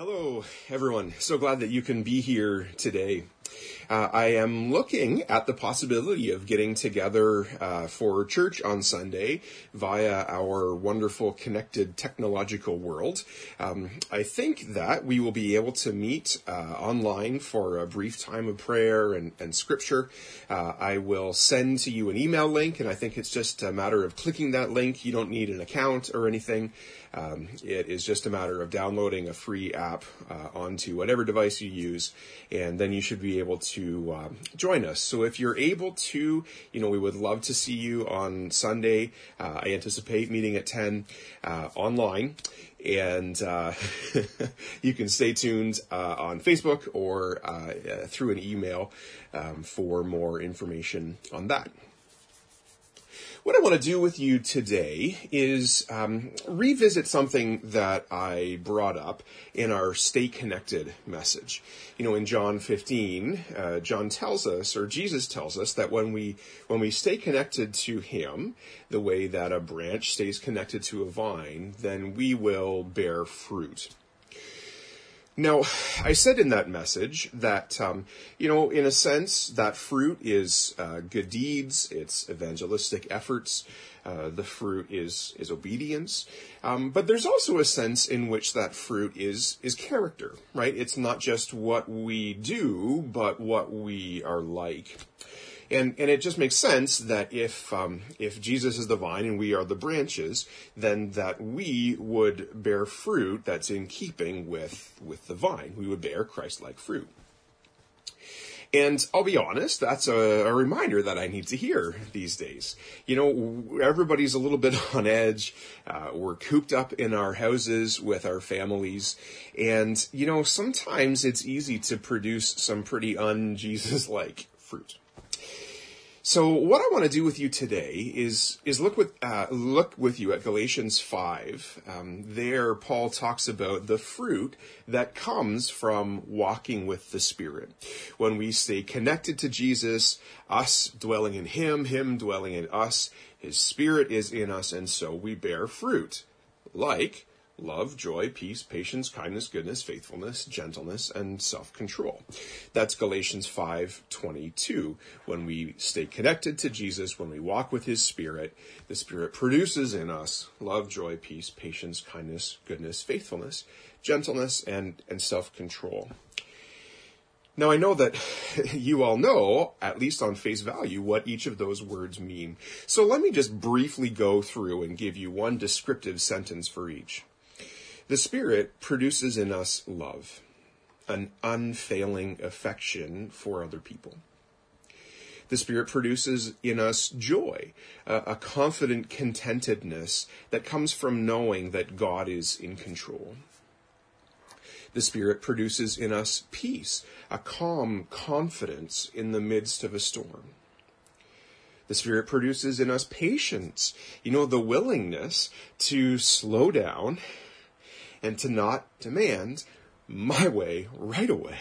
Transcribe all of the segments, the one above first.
Hello, everyone. So glad that you can be here today. I am looking at the possibility of getting together for church on Sunday via our wonderful connected technological world. I think that we will be able to meet online for a brief time of prayer and scripture. I will send to you an email link, and I think it's just a matter of clicking that link. You don't need an account or anything. It is just a matter of downloading a free app onto whatever device you use, and then you should be able to join us. So if you're able to, we would love to see you on Sunday. I anticipate meeting at 10 online, and you can stay tuned on Facebook or through an email for more information on that. What I want to do with you today is revisit something that I brought up in our Stay Connected message. In John 15, John tells us, or Jesus tells us, that when we stay connected to him, the way that a branch stays connected to a vine, then we will bear fruit. Now, I said in that message that, in a sense, that fruit is good deeds, it's evangelistic efforts, the fruit is obedience, but there's also a sense in which that fruit is character, right? It's not just what we do, but what we are like. And it just makes sense that if Jesus is the vine and we are the branches, then that we would bear fruit that's in keeping with the vine. We would bear Christ-like fruit. And I'll be honest, that's a reminder that I need to hear these days. Everybody's a little bit on edge. We're cooped up in our houses with our families. And, sometimes it's easy to produce some pretty un-Jesus-like fruit. So what I want to do with you today is look with you at Galatians 5. There, Paul talks about the fruit that comes from walking with the Spirit. When we stay connected to Jesus, us dwelling in him dwelling in us, his Spirit is in us, and so we bear fruit, like love, joy, peace, patience, kindness, goodness, faithfulness, gentleness, and self-control. That's Galatians 5:22. When we stay connected to Jesus, when we walk with his Spirit, the Spirit produces in us love, joy, peace, patience, kindness, goodness, faithfulness, gentleness, and self-control. Now, I know that you all know, at least on face value, what each of those words mean. So let me just briefly go through and give you one descriptive sentence for each. The Spirit produces in us love, an unfailing affection for other people. The Spirit produces in us joy, a confident contentedness that comes from knowing that God is in control. The Spirit produces in us peace, a calm confidence in the midst of a storm. The Spirit produces in us patience, the willingness to slow down and to not demand my way right away.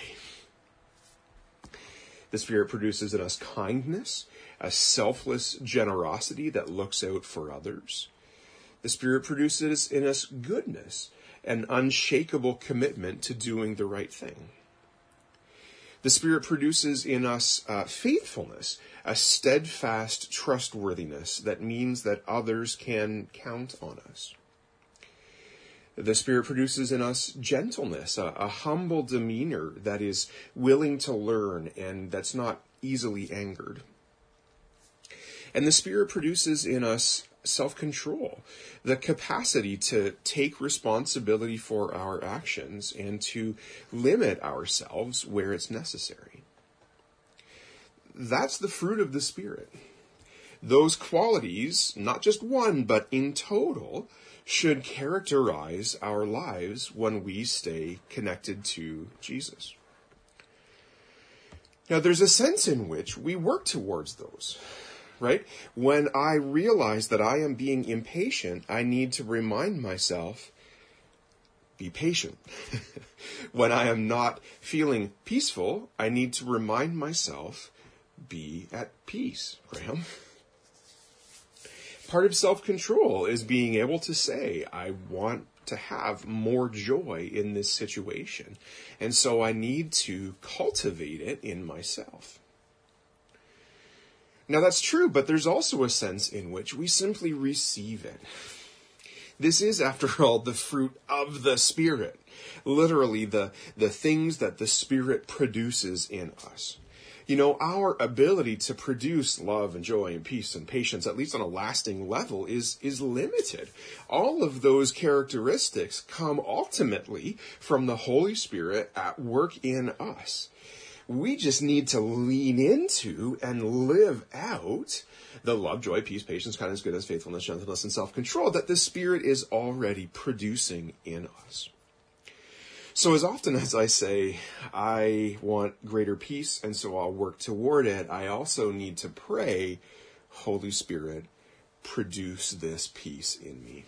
The Spirit produces in us kindness, a selfless generosity that looks out for others. The Spirit produces in us goodness, an unshakable commitment to doing the right thing. The Spirit produces in us faithfulness, a steadfast trustworthiness that means that others can count on us. The Spirit produces in us gentleness, a humble demeanor that is willing to learn and that's not easily angered. And the Spirit produces in us self-control, the capacity to take responsibility for our actions and to limit ourselves where it's necessary. That's the fruit of the Spirit. Those qualities, not just one, but in total, should characterize our lives when we stay connected to Jesus. Now, there's a sense in which we work towards those, right? When I realize that I am being impatient, I need to remind myself, be patient. When I am not feeling peaceful, I need to remind myself, be at peace, Graham. Part of self-control is being able to say, I want to have more joy in this situation. And so I need to cultivate it in myself. Now that's true, but there's also a sense in which we simply receive it. This is, after all, the fruit of the Spirit. Literally, the things that the Spirit produces in us. You know, our ability to produce love and joy and peace and patience, at least on a lasting level, is limited. All of those characteristics come ultimately from the Holy Spirit at work in us. We just need to lean into and live out the love, joy, peace, patience, kindness, goodness, faithfulness, gentleness, and self-control that the Spirit is already producing in us. So as often as I say, I want greater peace, and so I'll work toward it, I also need to pray, Holy Spirit, produce this peace in me.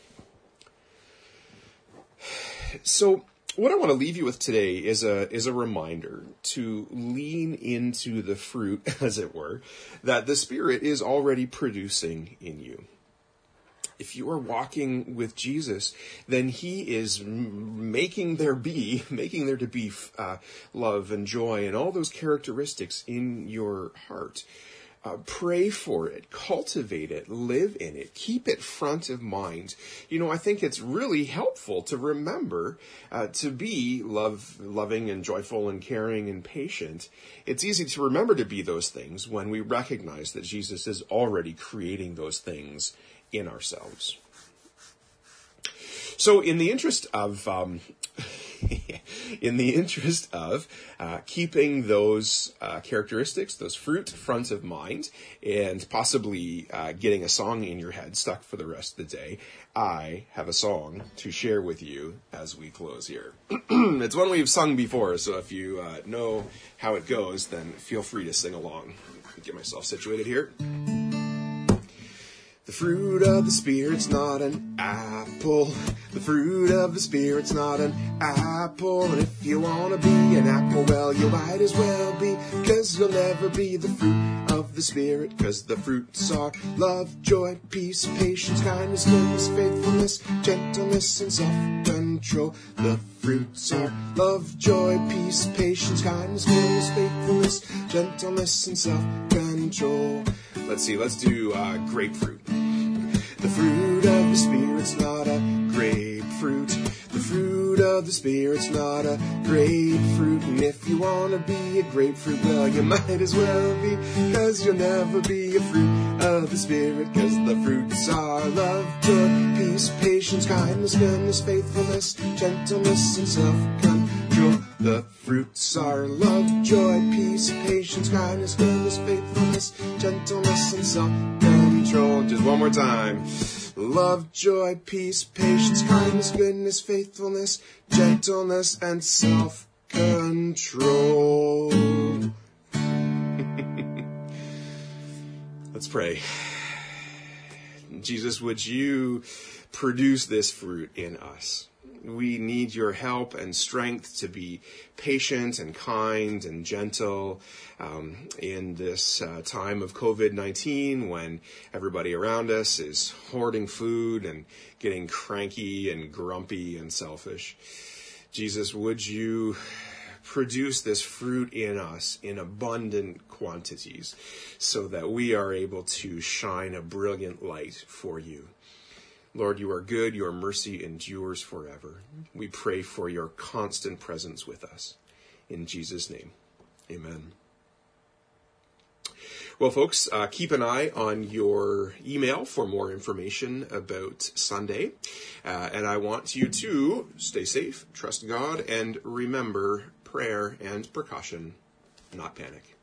So what I want to leave you with today is a reminder to lean into the fruit, as it were, that the Spirit is already producing in you. If you are walking with Jesus, then he is making there to be love and joy and all those characteristics in your heart. Pray for it, cultivate it, live in it, keep it front of mind. You know, I think it's really helpful to remember to be loving and joyful and caring and patient. It's easy to remember to be those things when we recognize that Jesus is already creating those things in ourselves. So in the interest of keeping those characteristics, those fruit front of mind, and possibly getting a song in your head stuck for the rest of the day, I have a song to share with you as we close here. It's one we've sung before, so if you know how it goes, then feel free to sing along. Get myself situated here. The fruit of the Spirit's not an apple. The fruit of the Spirit's not an apple. And if you want to be an apple, well, you might as well be. 'Cause you'll never be the fruit of the Spirit. 'Cause the fruits are love, joy, peace, patience, kindness, goodness, faithfulness, gentleness, and self-control. The fruits are love, joy, peace, patience, kindness, goodness, faithfulness, gentleness, and self-control. Let's do grapefruit. The fruit of the Spirit's not a grapefruit. The fruit of the Spirit's not a grapefruit. And if you want to be a grapefruit, well, you might as well be. 'Cause you'll never be a fruit of the Spirit. 'Cause the fruits are love, joy, peace, patience, kindness, goodness, faithfulness, gentleness, and self-control. The fruits are love, joy, peace, patience, kindness, goodness, faithfulness, gentleness, and self-control. Just one more time. Love, joy, peace, patience, kindness, goodness, faithfulness, gentleness, and self-control. Let's pray. Jesus, would you produce this fruit in us? We need your help and strength to be patient and kind and gentle in this time of COVID-19 when everybody around us is hoarding food and getting cranky and grumpy and selfish. Jesus, would you produce this fruit in us in abundant quantities so that we are able to shine a brilliant light for you. Lord, you are good, your mercy endures forever. We pray for your constant presence with us. In Jesus' name, amen. Well, folks, keep an eye on your email for more information about Sunday. And I want you to stay safe, trust God, and remember prayer and precaution, not panic.